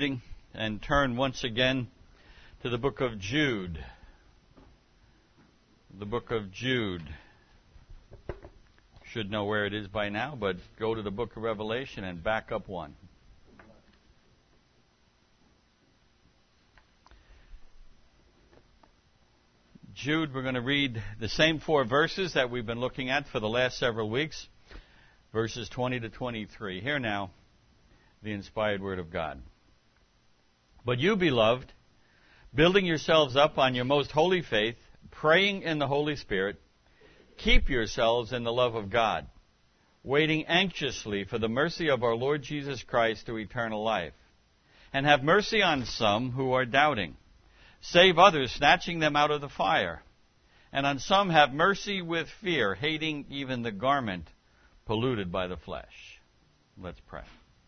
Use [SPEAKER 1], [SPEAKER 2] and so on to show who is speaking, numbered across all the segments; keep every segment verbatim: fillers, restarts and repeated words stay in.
[SPEAKER 1] reading and turn once again to the book of Jude. The book of Jude. Should know where it is by now, but go to the book of Revelation and back up one. Jude, we're going to read the same four verses that we've been looking at for the last several weeks, verses twenty to twenty-three. Here now, the inspired word of God. But you, beloved, building yourselves up on your most holy faith, praying in the Holy Spirit, keep yourselves in the love of God, waiting anxiously for the mercy of our Lord Jesus Christ to eternal life. And have mercy on some who are doubting. Save others, snatching them out of the fire. And on some have mercy with fear, hating even the garment polluted by the flesh. Let's pray.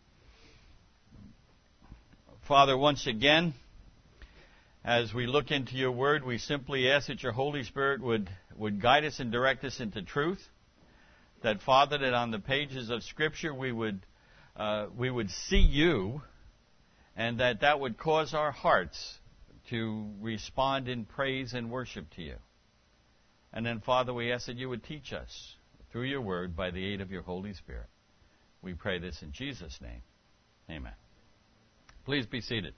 [SPEAKER 1] Father, once again, as we look into your word, we simply ask that your Holy Spirit would, would guide us and direct us into truth. That, Father, that on the pages of Scripture we would, uh, we would see you, and that that would cause our hearts to respond in praise and worship to you. And then, Father, we ask that you would teach us through your word by the aid of your Holy Spirit. We pray this in Jesus' name. Amen. Please be seated.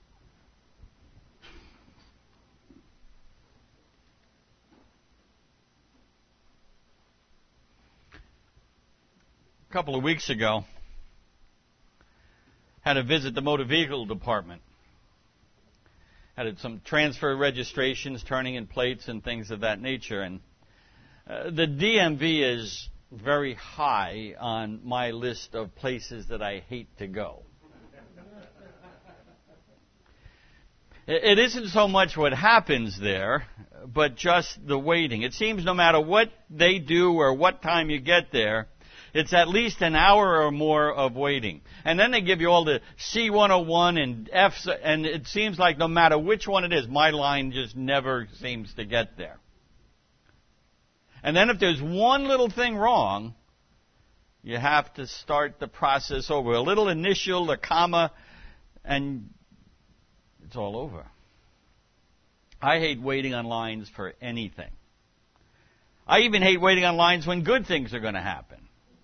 [SPEAKER 1] A couple of weeks ago, had to visit the motor vehicle department. Had some transfer registrations, turning in plates and things of that nature. And uh, the D M V is very high on my list of places that I hate to go. It isn't so much what happens there, but just the waiting. It seems no matter what they do or what time you get there, it's at least an hour or more of waiting. And then they give you all the C one oh one and F's, and it seems like no matter which one it is, my line just never seems to get there. And then if there's one little thing wrong, you have to start the process over. A little initial, a comma, and it's all over. I hate waiting on lines for anything. I even hate waiting on lines when good things are going to happen.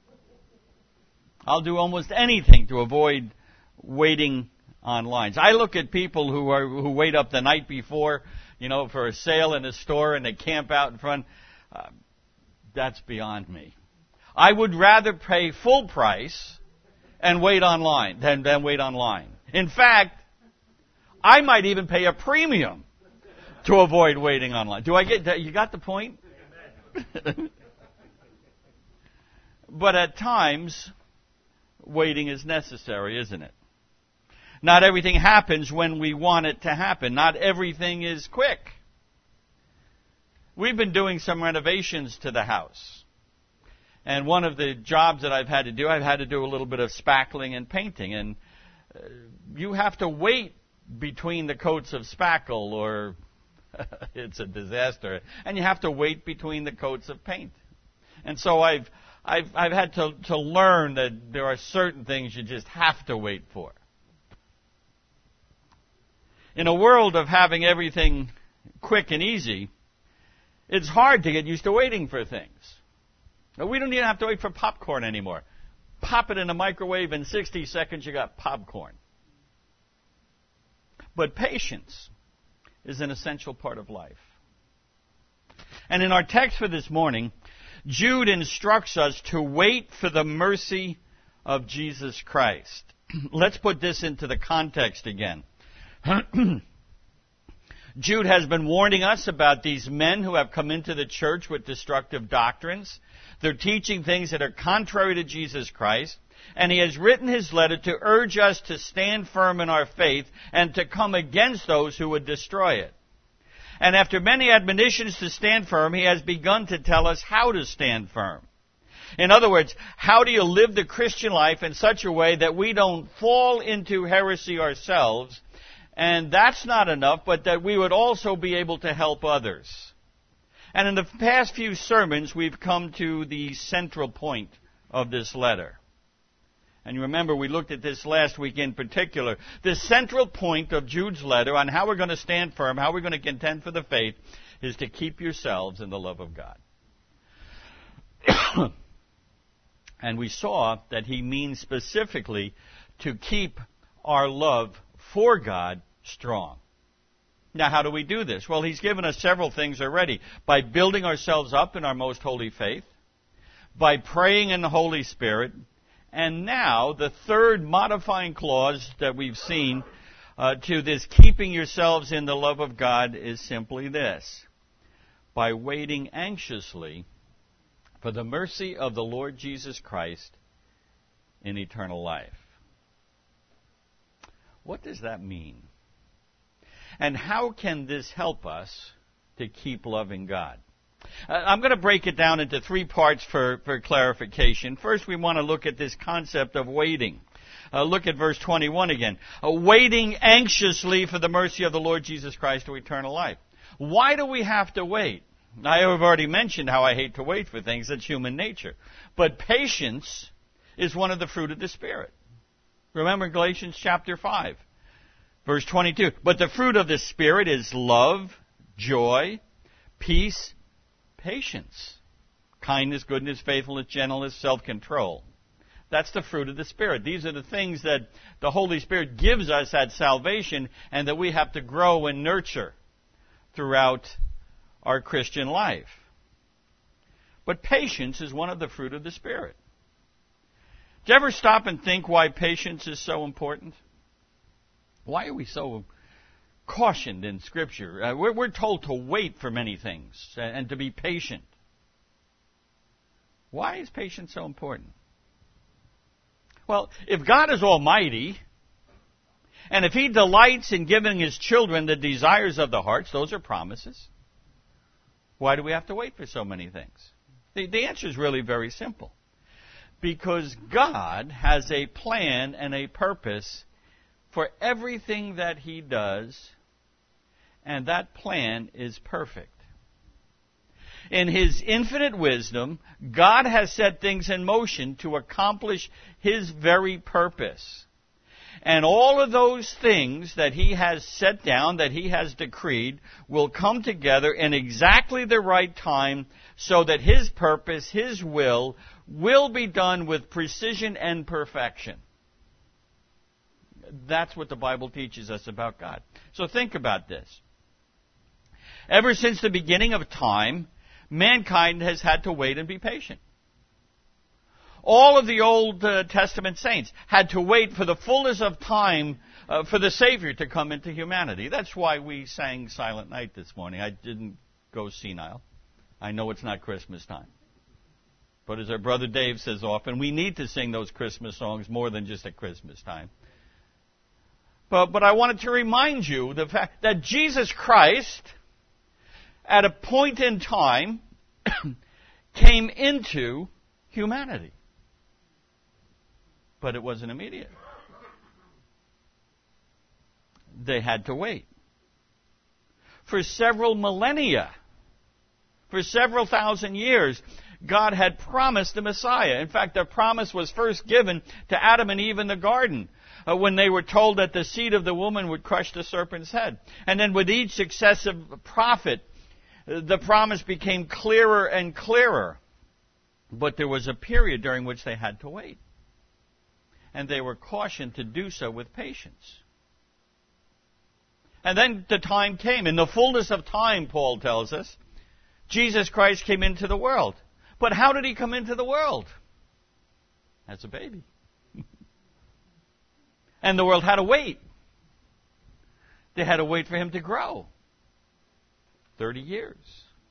[SPEAKER 1] I'll do almost anything to avoid waiting on lines. I look at people who are who wait up the night before, you know, for a sale in a store and they camp out in front. Uh, that's beyond me. I would rather pay full price and wait online than, than wait online. In fact, I might even pay a premium to avoid waiting online. Do I get, you got the point? But at times, waiting is necessary, isn't it? Not everything happens when we want it to happen. Not everything is quick. We've been doing some renovations to the house. And one of the jobs that I've had to do, I've had to do a little bit of spackling and painting. And uh, you have to wait between the coats of spackle or it's a disaster. And you have to wait between the coats of paint. And so I've I've I've had to, to learn that there are certain things you just have to wait for. In a world of having everything quick and easy, it's hard to get used to waiting for things. Now, we don't even have to wait for popcorn anymore. Pop it in a microwave, in sixty seconds you got popcorn. But patience is an essential part of life. And in our text for this morning, Jude instructs us to wait for the mercy of Jesus Christ. Let's put this into the context again. Jude has been warning us about these men who have come into the church with destructive doctrines. They're teaching things that are contrary to Jesus Christ. And he has written his letter to urge us to stand firm in our faith and to come against those who would destroy it. And after many admonitions to stand firm, he has begun to tell us how to stand firm. In other words, how do you live the Christian life in such a way that we don't fall into heresy ourselves? And that's not enough, but that we would also be able to help others. And in the past few sermons, we've come to the central point of this letter. And you remember we looked at this last week in particular. The central point of Jude's letter on how we're going to stand firm, how we're going to contend for the faith, is to keep yourselves in the love of God. And we saw that he means specifically to keep our love for God strong. Now, how do we do this? Well, he's given us several things already. By building ourselves up in our most holy faith, by praying in the Holy Spirit, and now the third modifying clause that we've seen uh, to this keeping yourselves in the love of God is simply this: by waiting anxiously for the mercy of the Lord Jesus Christ in eternal life. What does that mean? And how can this help us to keep loving God? Uh, I'm going to break it down into three parts for, for clarification. First, we want to look at this concept of waiting. Uh, look at verse twenty-one again. Uh, waiting anxiously for the mercy of the Lord Jesus Christ to eternal life. Why do we have to wait? I have already mentioned how I hate to wait for things. That's human nature. But patience is one of the fruit of the Spirit. Remember Galatians chapter five. Verse twenty-two, but the fruit of the Spirit is love, joy, peace, patience, kindness, goodness, faithfulness, gentleness, self-control. That's the fruit of the Spirit. These are the things that the Holy Spirit gives us at salvation and that we have to grow and nurture throughout our Christian life. But patience is one of the fruit of the Spirit. Do you ever stop and think why patience is so important? Why are we so cautioned in Scripture? Uh, we're, we're told to wait for many things and, and to be patient. Why is patience so important? Well, if God is almighty, and if He delights in giving His children the desires of the hearts, those are promises, why do we have to wait for so many things? The, the answer is really very simple. Because God has a plan and a purpose for everything that He does, and that plan is perfect. In His infinite wisdom, God has set things in motion to accomplish His very purpose. And all of those things that He has set down, that He has decreed, will come together in exactly the right time so that His purpose, His will, will be done with precision and perfection. That's what the Bible teaches us about God. So think about this. Ever since the beginning of time, mankind has had to wait and be patient. All of the Old uh, Testament saints had to wait for the fullness of time uh, for the Savior to come into humanity. That's why we sang Silent Night this morning. I didn't go senile. I know it's not Christmas time. But as our brother Dave says often, we need to sing those Christmas songs more than just at Christmas time. But, but I wanted to remind you the fact that Jesus Christ, at a point in time, came into humanity. But it wasn't immediate. They had to wait. For several millennia, for several thousand years, God had promised the Messiah. In fact, the promise was first given to Adam and Eve in the garden, uh, when they were told that the seed of the woman would crush the serpent's head. And then with each successive prophet, uh, the promise became clearer and clearer. But there was a period during which they had to wait. And they were cautioned to do so with patience. And then the time came. In the fullness of time, Paul tells us, Jesus Christ came into the world. But how did He come into the world? As a baby. And the world had to wait. They had to wait for Him to grow. Thirty years.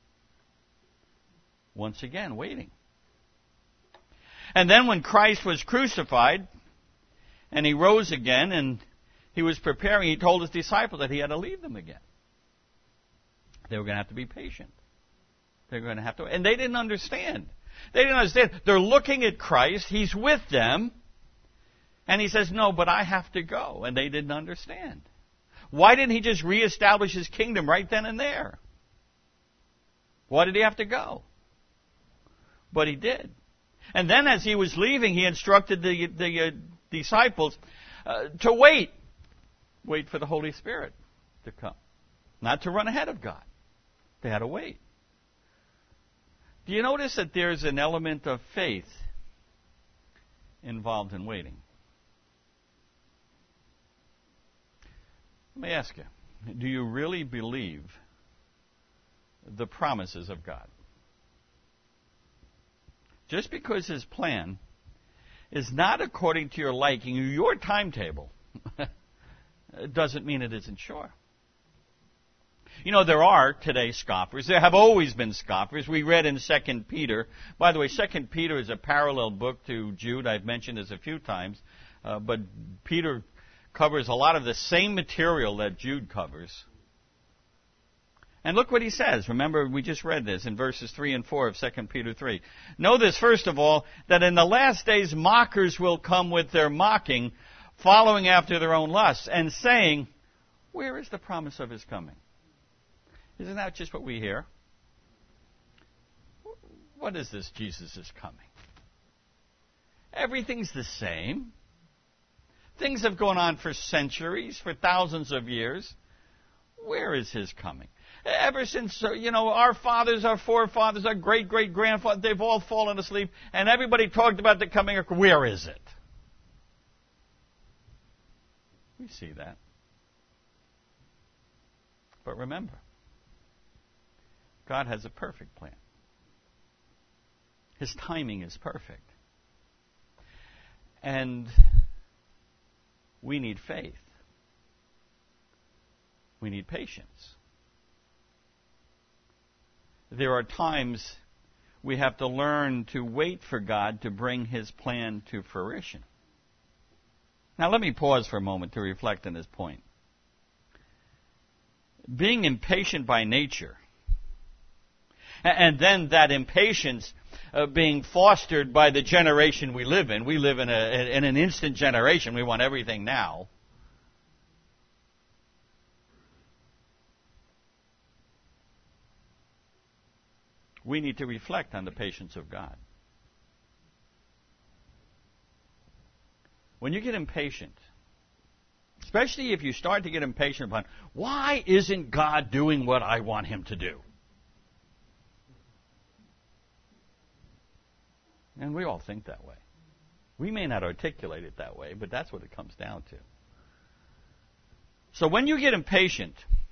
[SPEAKER 1] Once again, waiting. And then when Christ was crucified, and He rose again, and He was preparing, He told His disciples that He had to leave them again. They were going to have to be patient. They're going to have to, and they didn't understand. They didn't understand. They're looking at Christ. He's with them. And He says, no, but I have to go. And they didn't understand. Why didn't He just reestablish His kingdom right then and there? Why did He have to go? But He did. And then as he was leaving, he instructed the, the uh, disciples uh, to wait. Wait for the Holy Spirit to come. Not to run ahead of God. They had to wait. Do you notice that there's an element of faith involved in waiting? Let me ask you, do you really believe the promises of God? Just because His plan is not according to your liking or your timetable, doesn't mean it isn't sure. You know, there are today scoffers. There have always been scoffers. We read in Second Peter. By the way, Second Peter is a parallel book to Jude. I've mentioned this a few times. Uh, but Peter covers a lot of the same material that Jude covers. And look what he says. Remember, we just read this in verses three and four of Second Peter three. Know this, first of all, that in the last days mockers will come with their mocking, following after their own lusts, and saying, where is the promise of His coming? Isn't that just what we hear? What is this Jesus is coming? Everything's the same. Things have gone on for centuries, for thousands of years. Where is His coming? Ever since, you know, our fathers, our forefathers, our great-great-grandfathers, they've all fallen asleep, and everybody talked about the coming. Where is it? We see that. But remember, God has a perfect plan. His timing is perfect. And we need faith. We need patience. There are times we have to learn to wait for God to bring His plan to fruition. Now let me pause for a moment to reflect on this point. Being impatient by nature, and then that impatience uh, being fostered by the generation we live in. We live in, a, in an instant generation. We want everything now. We need to reflect on the patience of God. When you get impatient, especially if you start to get impatient upon, why isn't God doing what I want Him to do? And we all think that way. We may not articulate it that way, but that's what it comes down to. So when you get impatient,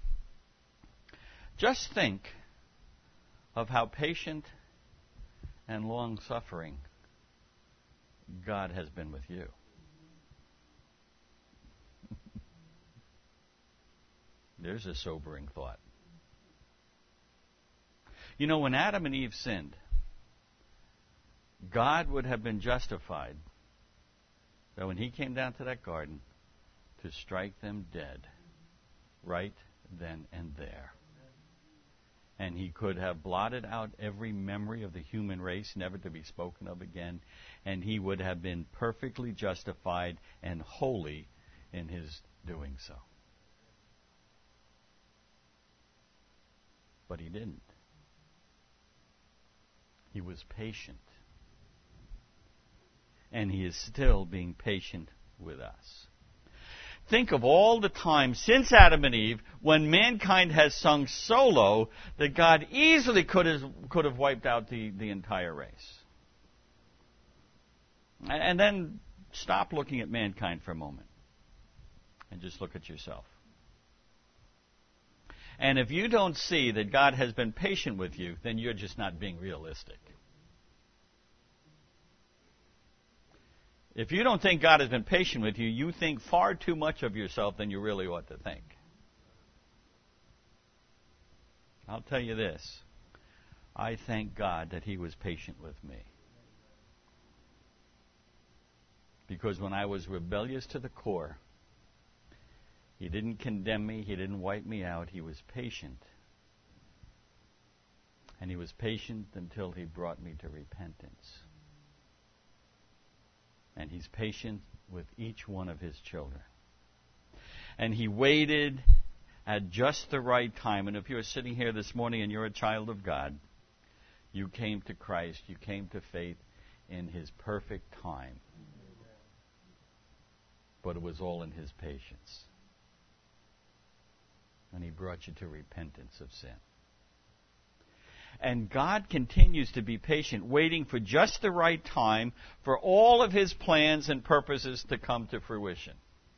[SPEAKER 1] just think of how patient and long-suffering God has been with you. There's a sobering thought. You know, when Adam and Eve sinned, God would have been justified that when He came down to that garden to strike them dead right then and there. And He could have blotted out every memory of the human race, never to be spoken of again, and He would have been perfectly justified and holy in His doing so. But He didn't. He was patient. And He is still being patient with us. Think of all the times since Adam and Eve when mankind has sunk so low that God easily could have, could have wiped out the, the entire race. And then stop looking at mankind for a moment and just look at yourself. And if you don't see that God has been patient with you, then you're just not being realistic. If you don't think God has been patient with you, you think far too much of yourself than you really ought to think. I'll tell you this. I thank God that He was patient with me. Because when I was rebellious to the core, He didn't condemn me. He didn't wipe me out. He was patient. And He was patient until He brought me to repentance. And He's patient with each one of His children. And He waited at just the right time. And if you're sitting here this morning and you're a child of God, you came to Christ, you came to faith, in His perfect time. But it was all in His patience. And He brought you to repentance of sin. And God continues to be patient, waiting for just the right time for all of His plans and purposes to come to fruition.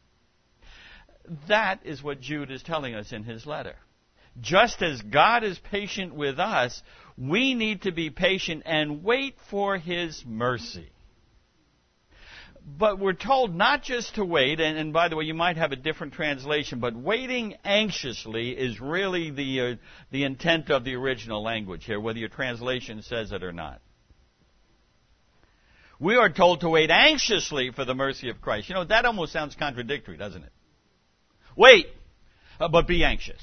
[SPEAKER 1] That is what Jude is telling us in his letter. Just as God is patient with us, we need to be patient and wait for His mercy. But we're told not just to wait, and, and by the way, you might have a different translation, but waiting anxiously is really the, uh, the intent of the original language here, whether your translation says it or not. We are told to wait anxiously for the mercy of Christ. You know, that almost sounds contradictory, doesn't it? Wait, uh, but be anxious.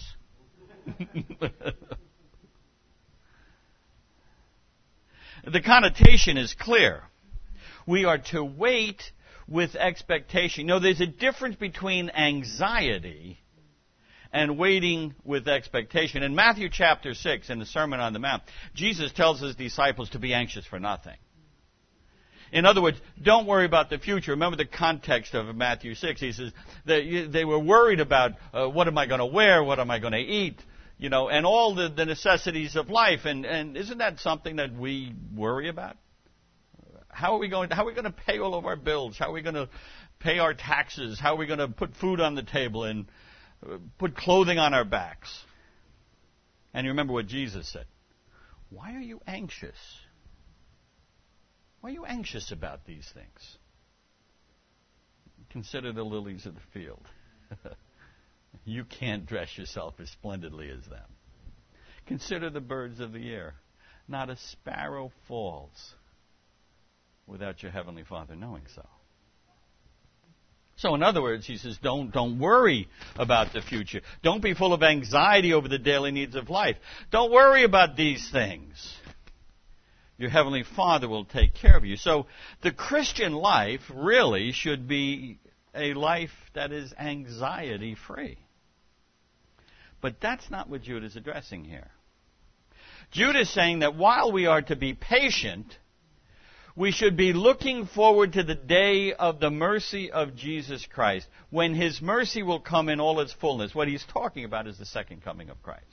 [SPEAKER 1] The connotation is clear. We are to wait with expectation. You know, there's a difference between anxiety and waiting with expectation. In Matthew chapter six, in the Sermon on the Mount, Jesus tells His disciples to be anxious for nothing. In other words, don't worry about the future. Remember the context of Matthew six. He says that they were worried about uh, what am I going to wear, what am I going to eat, you know, and all the, the necessities of life. And, and isn't that something that we worry about? How are we going? How are we going to pay all of our bills? How are we going to pay our taxes? How are we going to put food on the table and uh, put clothing on our backs? And you remember what Jesus said. Why are you anxious? Why are you anxious about these things? Consider the lilies of the field. You can't dress yourself as splendidly as them. Consider the birds of the air. Not a sparrow falls without your Heavenly Father knowing so. So in other words, he says, don't, don't worry about the future. Don't be full of anxiety over the daily needs of life. Don't worry about these things. Your Heavenly Father will take care of you. So the Christian life really should be a life that is anxiety-free. But that's not what Jude is addressing here. Jude is saying that while we are to be patient, we should be looking forward to the day of the mercy of Jesus Christ, when His mercy will come in all its fullness. What he's talking about is the second coming of Christ.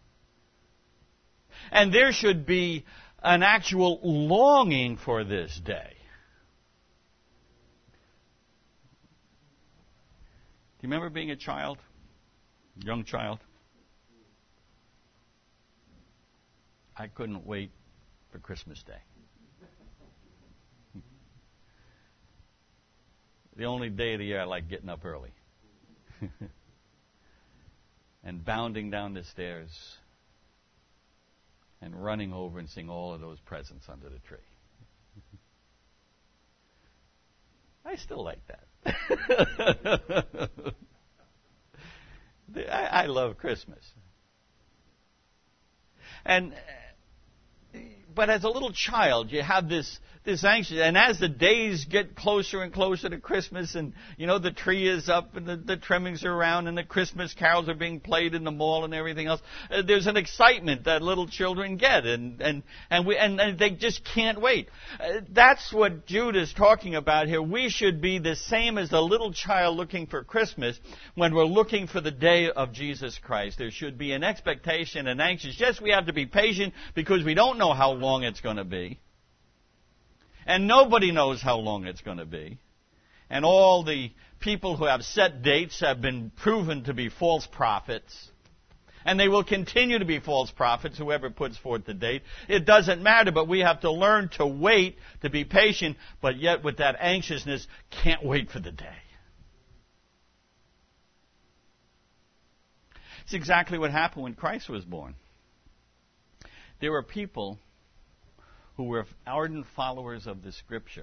[SPEAKER 1] And there should be an actual longing for this day. Do you remember being a child? Young child? I couldn't wait for Christmas Day. The only day of the year I like getting up early. And bounding down the stairs and running over and seeing all of those presents under the tree. I still like that. I, I love Christmas. And but as a little child, you have this this anxious, and as the days get closer and closer to Christmas, and you know the tree is up and the, the trimmings are around and the Christmas carols are being played in the mall and everything else, uh, there's an excitement that little children get, and and and we and, and they just can't wait. Uh, that's what Jude is talking about here. We should be the same as the little child looking for Christmas when we're looking for the day of Jesus Christ. There should be an expectation and anxious. Yes, we have to be patient because we don't know how long it's going to be. And nobody knows how long it's going to be. And all the people who have set dates have been proven to be false prophets. And they will continue to be false prophets, whoever puts forth the date. It doesn't matter, but we have to learn to wait, to be patient, but yet with that anxiousness, can't wait for the day. It's exactly what happened when Christ was born. There were people who were ardent followers of the Scripture,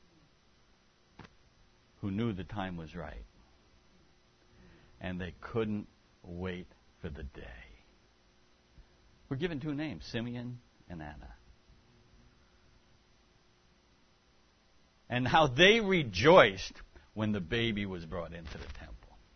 [SPEAKER 1] who knew the time was right. And they couldn't wait for the day. We're given two names, Simeon and Anna. And how they rejoiced when the baby was brought into the temple.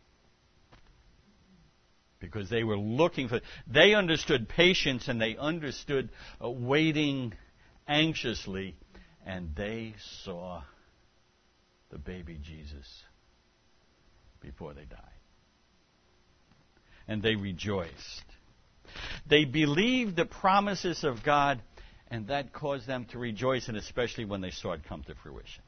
[SPEAKER 1] Because they were looking for, they understood patience and they understood uh, waiting anxiously, And they saw the baby Jesus before they died. And they rejoiced. They believed the promises of God, and that caused them to rejoice, and especially when they saw it come to fruition.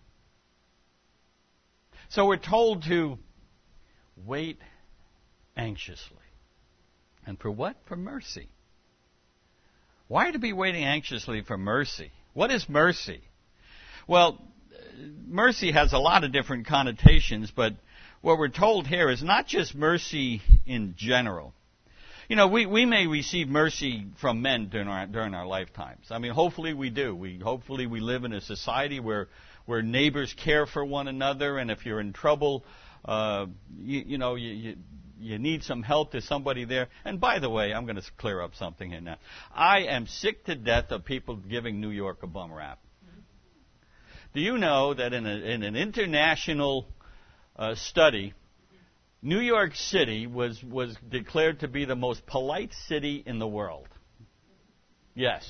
[SPEAKER 1] So we're told to wait anxiously. And for what? For mercy. Why to be waiting anxiously for mercy? What is mercy? Well, mercy has a lot of different connotations, but what we're told here is not just mercy in general. You know, we, we may receive mercy from men during our during our lifetimes. I mean, hopefully we do. We hopefully we live in a society where where neighbors care for one another, and if you're in trouble, uh, you, you know, you, you you need some help. There's somebody there. And by the way, I'm going to clear up something here now. I am sick to death of people giving New York a bum rap. Do you know that in, a, in an international uh, study, New York City was, was declared to be the most polite city in the world? Yes.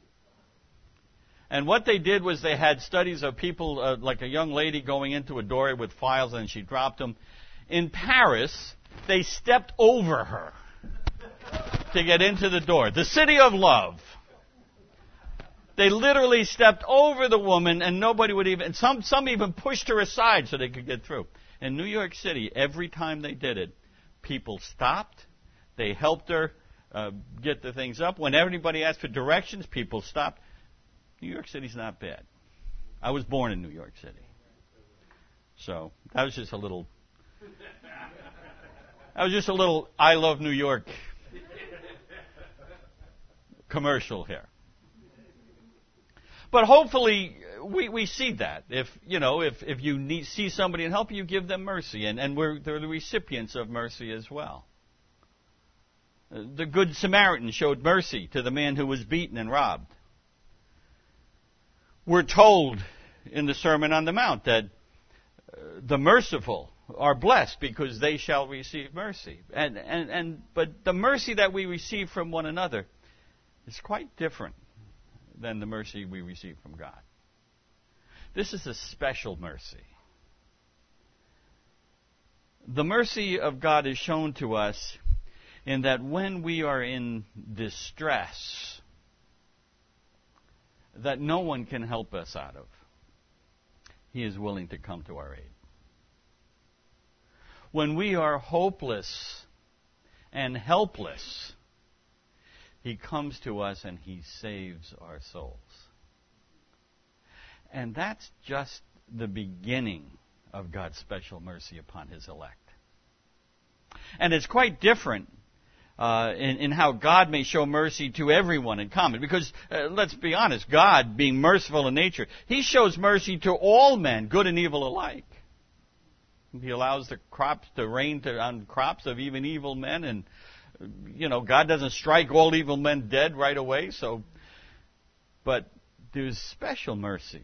[SPEAKER 1] And what they did was they had studies of people, uh, like a young lady going into a doorway with files and she dropped them. In Paris, they stepped over her to get into the door. The city of love. They literally stepped over the woman, and nobody would even, and some, some even pushed her aside so they could get through. In New York City, every time they did it, people stopped. They helped her uh, get the things up. When everybody asked for directions, people stopped. New York City's not bad. I was born in New York City. So that was just a little, that was just a little I love New York commercial here. But hopefully we, we see that. If you know, if, if you need, see somebody and help you, give them mercy, and, and we're they're the recipients of mercy as well. Uh, the Good Samaritan showed mercy to the man who was beaten and robbed. We're told in the Sermon on the Mount that uh, the merciful are blessed because they shall receive mercy. And and and but the mercy that we receive from one another is quite different than the mercy we receive from God. This is a special mercy. The mercy of God is shown to us in that when we are in distress that no one can help us out of, He is willing to come to our aid. When we are hopeless and helpless, He comes to us and He saves our souls. And that's just the beginning of God's special mercy upon His elect. And it's quite different uh, in, in how God may show mercy to everyone in common. Because, uh, let's be honest, God, being merciful in nature, He shows mercy to all men, good and evil alike. He allows the crops to rain to, on crops of even evil men, and you know, God doesn't strike all evil men dead right away, so, but there's special mercy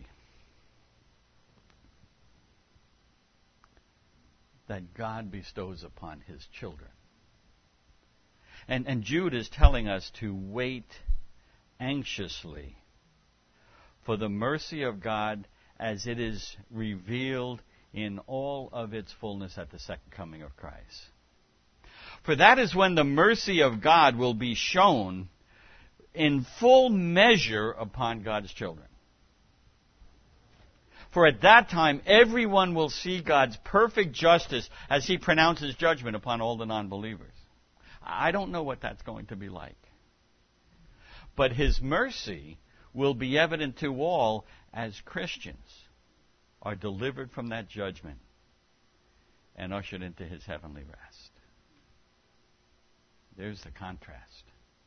[SPEAKER 1] that God bestows upon His children. And, and Jude is telling us to wait anxiously for the mercy of God as it is revealed in all of its fullness at the second coming of Christ. For that is when the mercy of God will be shown in full measure upon God's children. For at that time, everyone will see God's perfect justice as He pronounces judgment upon all the non-believers. I don't know what that's going to be like. But His mercy will be evident to all as Christians are delivered from that judgment and ushered into His heavenly rest. There's the contrast.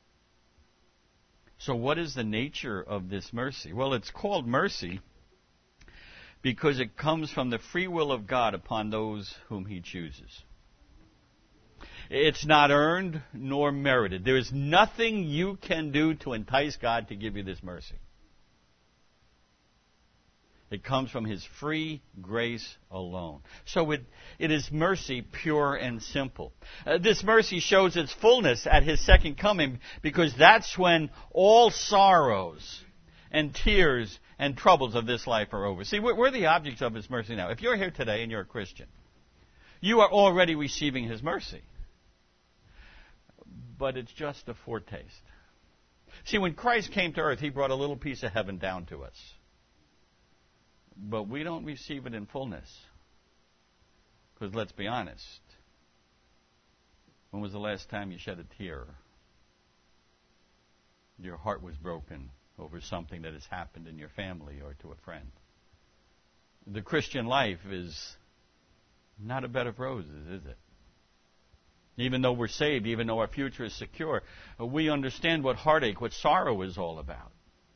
[SPEAKER 1] So what is the nature of this mercy? Well, it's called mercy because it comes from the free will of God upon those whom He chooses. It's not earned nor merited. There is nothing you can do to entice God to give you this mercy. It comes from His free grace alone. So it, it is mercy pure and simple. Uh, this mercy shows its fullness at His second coming because that's when all sorrows and tears and troubles of this life are over. See, we're, we're the objects of His mercy now. If you're here today and you're a Christian, you are already receiving His mercy. But it's just a foretaste. See, when Christ came to earth, He brought a little piece of heaven down to us. But we don't receive it in fullness. Because let's be honest, when was the last time you shed a tear? Your heart was broken over something that has happened in your family or to a friend. The Christian life is not a bed of roses, is it? Even though we're saved, even though our future is secure, we understand what heartache, what sorrow is all about.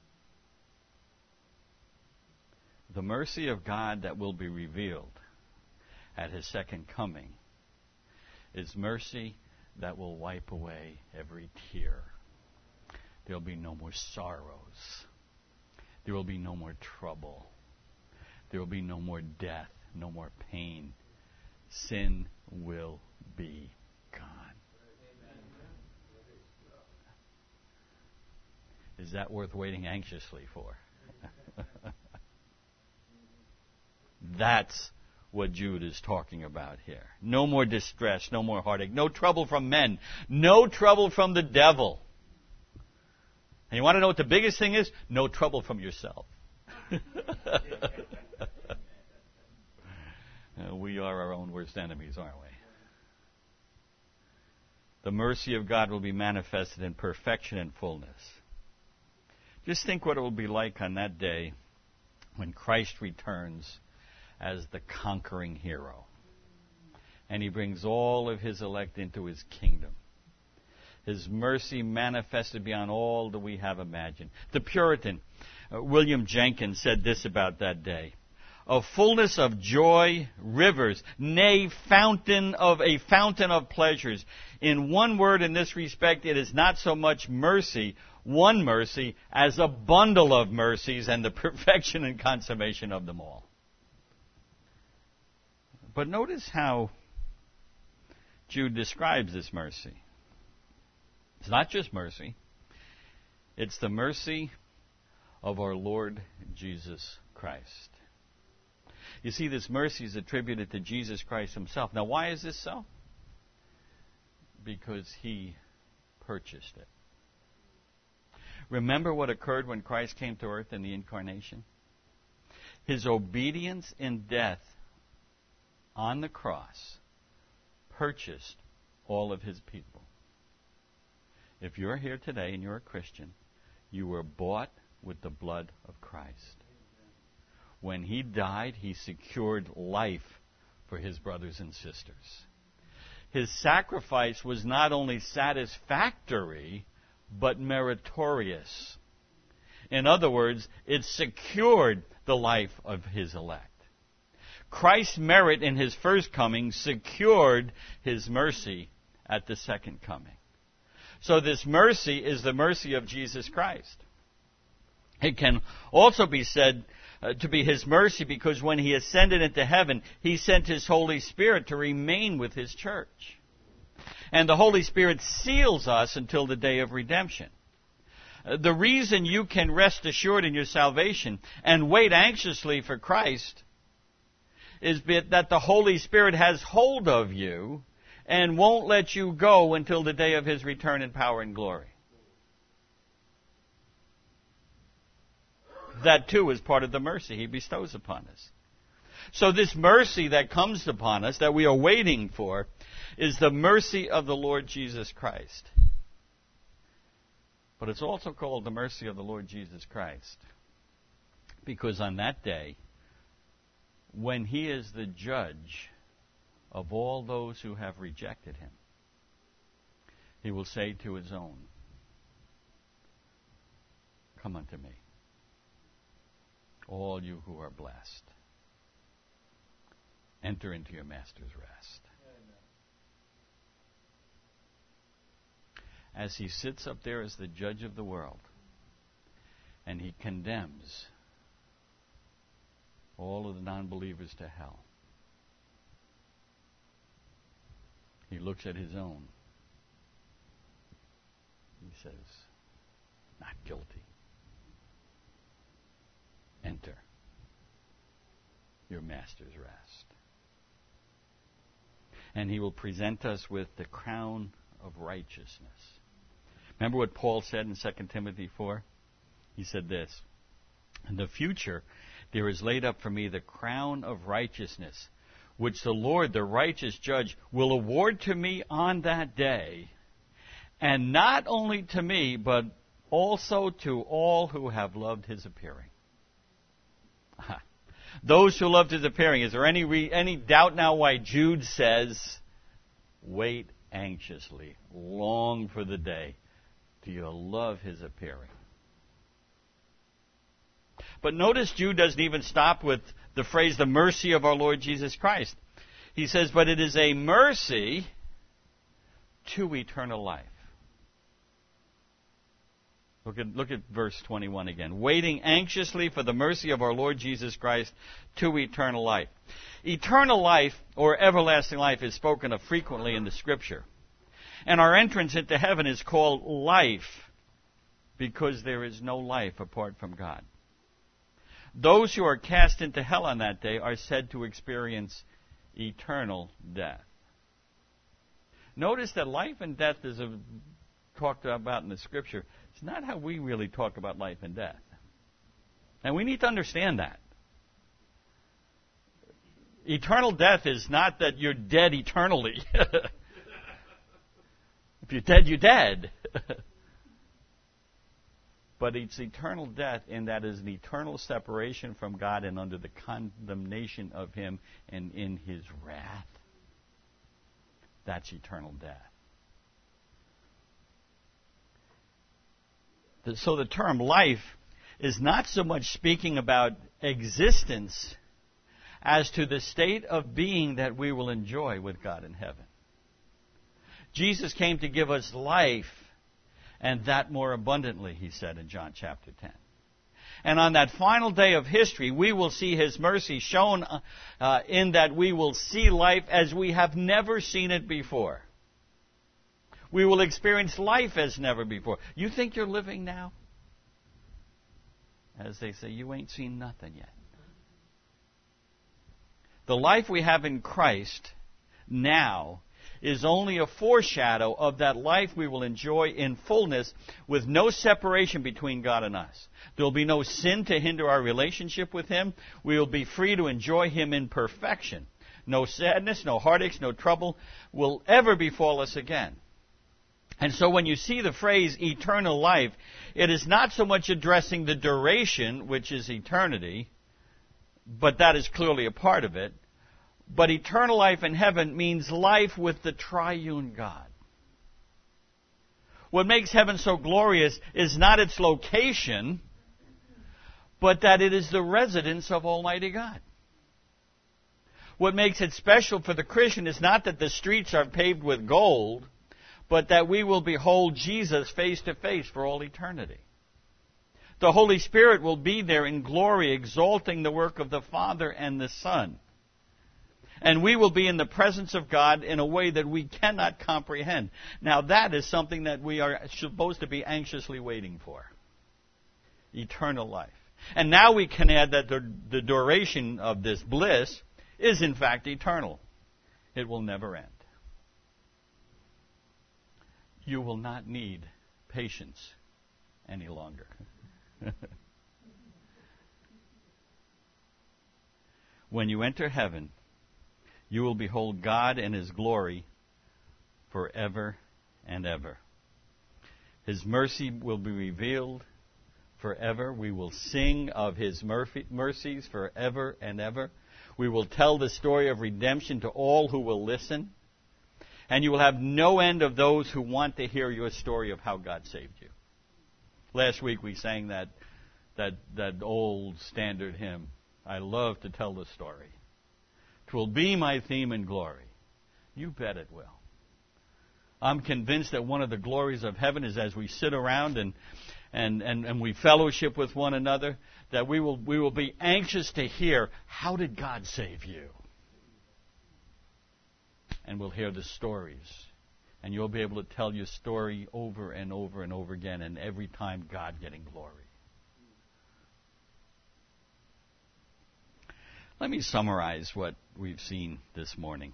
[SPEAKER 1] The mercy of God that will be revealed at His second coming is mercy that will wipe away every tear. There will be no more sorrows. There will be no more trouble. There will be no more death, no more pain. Sin will be gone. Is that worth waiting anxiously for? That's what Jude is talking about here. No more distress, no more heartache, no trouble from men, no trouble from the devil. And you want to know what the biggest thing is? No trouble from yourself. Uh, we are our own worst enemies, aren't we? The mercy of God will be manifested in perfection and fullness. Just think what it will be like on that day when Christ returns as the conquering hero. And He brings all of His elect into His kingdom. His mercy manifested beyond all that we have imagined. The Puritan, uh, William Jenkins, said this about that day. A fullness of joy, rivers, nay, fountain of a fountain of pleasures. In one word, in this respect, it is not so much mercy, one mercy, as a bundle of mercies and the perfection and consummation of them all. But notice how Jude describes this mercy. It's not just mercy. It's the mercy of our Lord Jesus Christ. You see, this mercy is attributed to Jesus Christ Himself. Now, why is this so? Because He purchased it. Remember what occurred when Christ came to earth in the incarnation? His obedience in death on the cross purchased all of His people. If you're here today and you're a Christian, you were bought with the blood of Christ. When He died, He secured life for His brothers and sisters. His sacrifice was not only satisfactory, but meritorious. In other words, it secured the life of His elect. Christ's merit in His first coming secured His mercy at the second coming. So this mercy is the mercy of Jesus Christ. It can also be said uh, to be His mercy because when He ascended into heaven, He sent His Holy Spirit to remain with His church. And the Holy Spirit seals us until the day of redemption. Uh, the reason you can rest assured in your salvation and wait anxiously for Christ is that the Holy Spirit has hold of you and won't let you go until the day of His return in power and glory. That too is part of the mercy He bestows upon us. So this mercy that comes upon us, that we are waiting for, is the mercy of the Lord Jesus Christ. But it's also called the mercy of the Lord Jesus Christ because on that day, when He is the judge of all those who have rejected Him, He will say to His own, "Come unto me, all you who are blessed. Enter into your Master's rest." As He sits up there as the judge of the world, and He condemns all of the non-believers to hell, He looks at His own. He says, "Not guilty." enter your master's rest. And he will present us with the crown of righteousness. Remember what Paul said in Second Timothy four? He said this, "In the future there is laid up for me the crown of righteousness, which the Lord, the righteous judge, will award to me on that day, and not only to me, but also to all who have loved his appearing." Those who loved his appearing. Is there any re- any doubt now why Jude says, "Wait anxiously, long for the day. Do you love his appearing?" But notice Jude doesn't even stop with the phrase, "the mercy of our Lord Jesus Christ." He says, "But it is a mercy to eternal life." Look at, look at verse twenty-one again. "Waiting anxiously for the mercy of our Lord Jesus Christ to eternal life." Eternal life, or everlasting life, is spoken of frequently in the Scripture. And our entrance into heaven is called life because there is no life apart from God. Those who are cast into hell on that day are said to experience eternal death. Notice that life and death is a, talked about in the Scripture. It's not how we really talk about life and death. And we need to understand that. Eternal death is not that you're dead eternally. If you're dead, you're dead. But it's eternal death in that it is an eternal separation from God and under the condemnation of Him and in His wrath. That's eternal death. So the term life is not so much speaking about existence as to the state of being that we will enjoy with God in heaven. Jesus came to give us life, and that more abundantly, he said in John chapter ten. And on that final day of history, we will see His mercy shown uh, in that we will see life as we have never seen it before. We will experience life as never before. You think you're living now? As they say, you ain't seen nothing yet. The life we have in Christ now is only a foreshadow of that life we will enjoy in fullness with no separation between God and us. There will be no sin to hinder our relationship with Him. We will be free to enjoy Him in perfection. No sadness, no heartaches, no trouble will ever befall us again. And so when you see the phrase eternal life, it is not so much addressing the duration, which is eternity, but that is clearly a part of it. But eternal life in heaven means life with the triune God. What makes heaven so glorious is not its location, but that it is the residence of Almighty God. What makes it special for the Christian is not that the streets are paved with gold, but that we will behold Jesus face to face for all eternity. The Holy Spirit will be there in glory, exalting the work of the Father and the Son. And we will be in the presence of God in a way that we cannot comprehend. Now that is something that we are supposed to be anxiously waiting for. Eternal life. And now we can add that the, the duration of this bliss is in fact eternal. It will never end. You will not need patience any longer. When you enter heaven, you will behold God in His glory forever and ever. His mercy will be revealed forever. We will sing of His mercies forever and ever. We will tell the story of redemption to all who will listen. And you will have no end of those who want to hear your story of how God saved you. Last week we sang that that that old standard hymn, I love to tell the story. 'Twill be my theme and glory. You bet it will. I'm convinced that one of the glories of heaven is as we sit around and and, and, and we fellowship with one another, that we will we will be anxious to hear, how did God save you? And we'll hear the stories. And you'll be able to tell your story over and over and over again, and every time God getting glory. Let me summarize what we've seen this morning.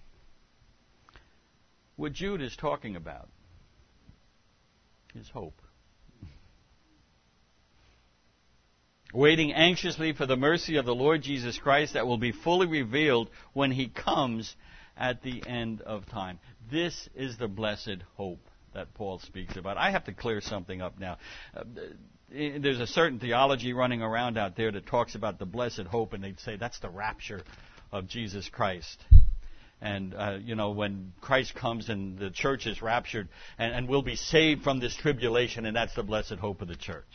[SPEAKER 1] What Jude is talking about is hope. Waiting anxiously for the mercy of the Lord Jesus Christ that will be fully revealed when He comes at the end of time. This is the blessed hope that Paul speaks about. I have to clear something up now. Uh, there's a certain theology running around out there that talks about the blessed hope, and they'd say that's the rapture of Jesus Christ. And, uh, you know, when Christ comes and the church is raptured, and, and we'll be saved from this tribulation, and that's the blessed hope of the church.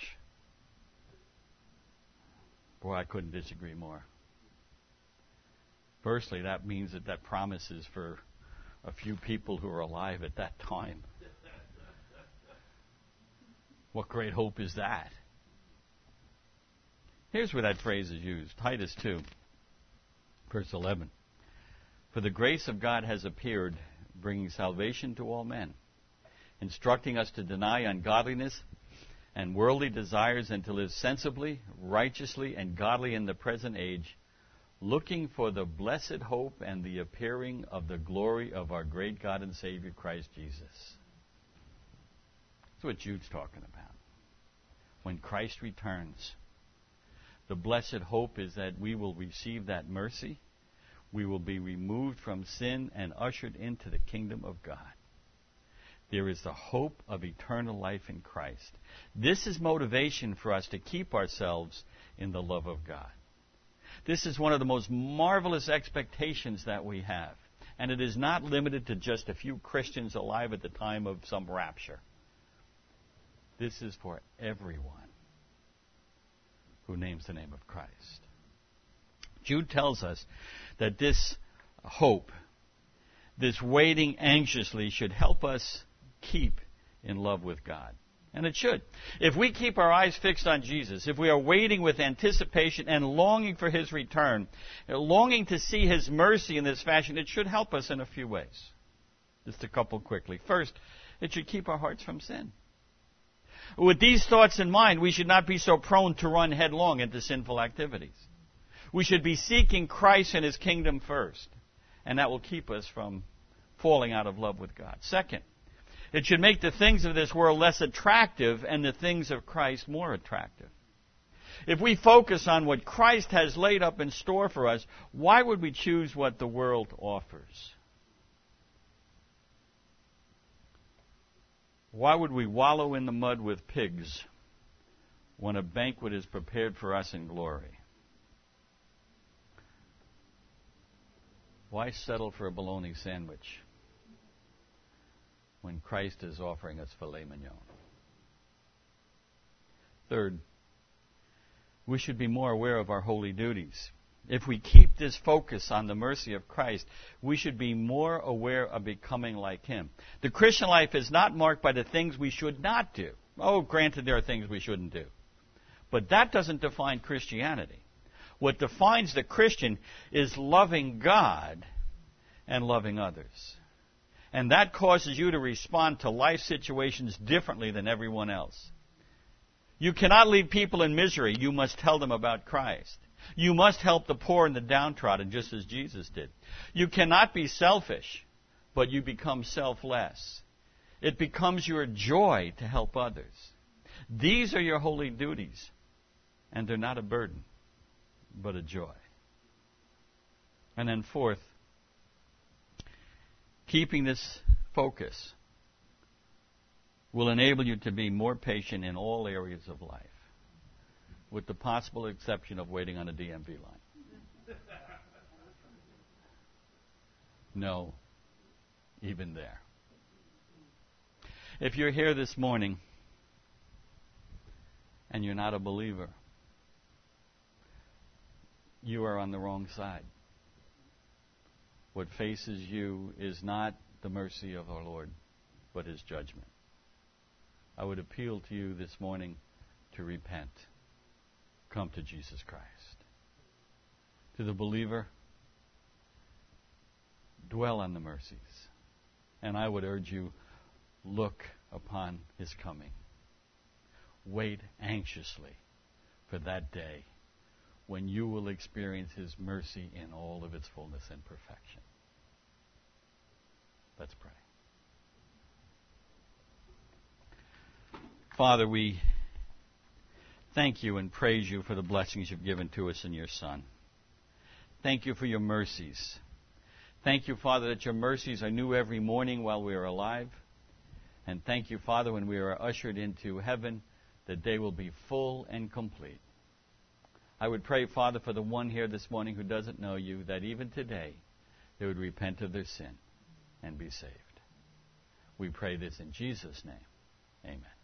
[SPEAKER 1] Boy, I couldn't disagree more. Firstly, that means that that promise is for a few people who are alive at that time. What great hope is that? Here's where that phrase is used. Titus two, verse eleven. For the grace of God has appeared, bringing salvation to all men, instructing us to deny ungodliness and worldly desires and to live sensibly, righteously, and godly in the present age, looking for the blessed hope and the appearing of the glory of our great God and Savior, Christ Jesus. That's what Jude's talking about. When Christ returns, the blessed hope is that we will receive that mercy. We will be removed from sin and ushered into the kingdom of God. There is the hope of eternal life in Christ. This is motivation for us to keep ourselves in the love of God. This is one of the most marvelous expectations that we have. And it is not limited to just a few Christians alive at the time of some rapture. This is for everyone who names the name of Christ. Jude tells us that this hope, this waiting anxiously, should help us keep in love with God. And it should. If we keep our eyes fixed on Jesus, if we are waiting with anticipation and longing for His return, longing to see His mercy in this fashion, it should help us in a few ways. Just a couple quickly. First, it should keep our hearts from sin. With these thoughts in mind, we should not be so prone to run headlong into sinful activities. We should be seeking Christ and His kingdom first, and that will keep us from falling out of love with God. Second, it should make the things of this world less attractive and the things of Christ more attractive. If we focus on what Christ has laid up in store for us, why would we choose what the world offers? Why would we wallow in the mud with pigs when a banquet is prepared for us in glory? Why settle for a bologna sandwich when Christ is offering us filet mignon? Third, we should be more aware of our holy duties. If we keep this focus on the mercy of Christ, we should be more aware of becoming like Him. The Christian life is not marked by the things we should not do. Oh, granted, there are things we shouldn't do. But that doesn't define Christianity. What defines the Christian is loving God and loving others. And that causes you to respond to life situations differently than everyone else. You cannot leave people in misery. You must tell them about Christ. You must help the poor and the downtrodden, just as Jesus did. You cannot be selfish, but you become selfless. It becomes your joy to help others. These are your holy duties, and they're not a burden, but a joy. And then fourth, keeping this focus will enable you to be more patient in all areas of life, with the possible exception of waiting on a D M V line. No, even there. If you're here this morning and you're not a believer, you are on the wrong side. What faces you is not the mercy of our Lord, but His judgment. I would appeal to you this morning to repent. Come to Jesus Christ. To the believer, dwell on the mercies. And I would urge you, look upon His coming. Wait anxiously for that day when you will experience His mercy in all of its fullness and perfection. Let's pray. Father, we thank you and praise you for the blessings you've given to us in your Son. Thank you for your mercies. Thank you, Father, that your mercies are new every morning while we are alive. And thank you, Father, when we are ushered into heaven, that day will be full and complete. I would pray, Father, for the one here this morning who doesn't know you, that even today they would repent of their sin and be saved. We pray this in Jesus' name. Amen.